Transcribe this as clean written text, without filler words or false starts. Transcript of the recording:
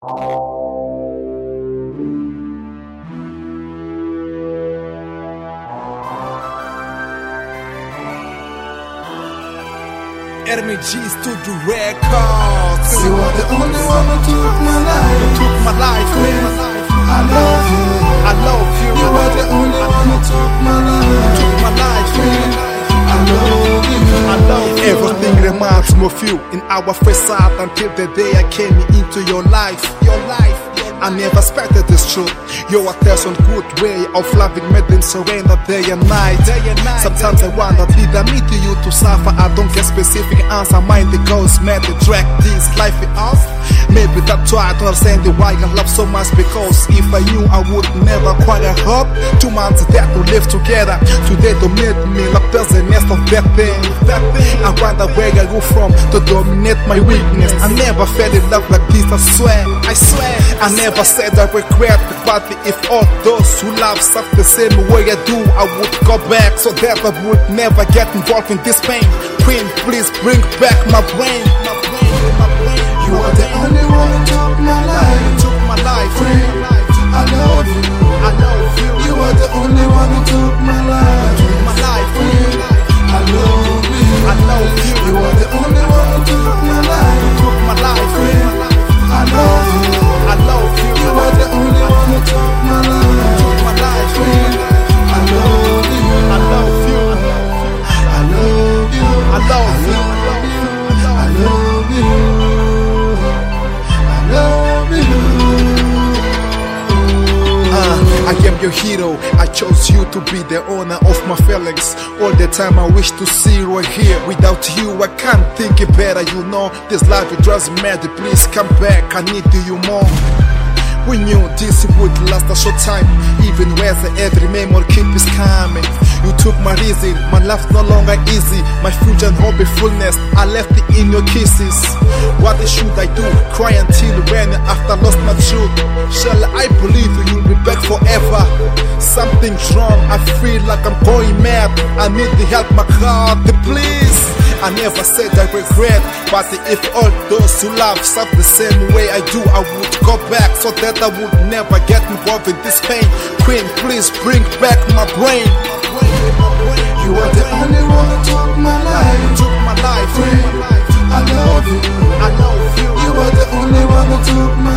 RMG Studio Records. You are the only one who took my life. You took my life, man. I love you. I love you. You are the only one who took my life. You took my life, man. I love you. I love you. Everything reminds me of you in our first sight until the day I came into your life. Your life. I never expected this truth. You're a person good way of loving me, then surrender day and night. Sometimes I wonder, did I meet you to suffer? I don't get specific answer. Mind the goes mad, they drag this life off. Maybe that's why I don't understand why I love so much. Because if I knew, I would never quite hope 2 months that to live together. Today don't make me like there's a nest of that thing. I wonder where I go from to dominate my weakness. I never fell in love like this, I swear. I never said I regret the body. If all those who love suck the same way I do, I would go back so that I would never get involved in this pain. Queen, please bring back my brain. You are the only one who took my life. You took my life, Queen, I love you. I love you. You are the only one who took my life. You took my life, Queen, I love you. I love you. You are the only one who took my life. You took my life, Queen, I love you. I love you. You are the only one who took my life. You took my life, Queen, I love you. I love you. I love you. I love you. I love you. I love you. I am your hero. I chose you to be the owner of my feelings. All the time I wish to see you right here. Without you I can't think it better. You know this life it drives me mad. Please come back, I need you more. We knew this would last a short time. Even where every memory keeps coming. You took my reason, my life's no longer easy. My future and hope fullness, I left it in your kisses. What should I do? Cry until when after lost my truth? Shall I believe you'll be back forever? Something's wrong, I feel like I'm going mad. I need the help, my heart, please. I never said I regret, but if all those who love suffer the same way I do, I would go back so that I would never get involved in this pain. Queen, please bring back my brain. You are the only one who took my life. You took my life, Queen, I love you. I love you. You are the only one who took my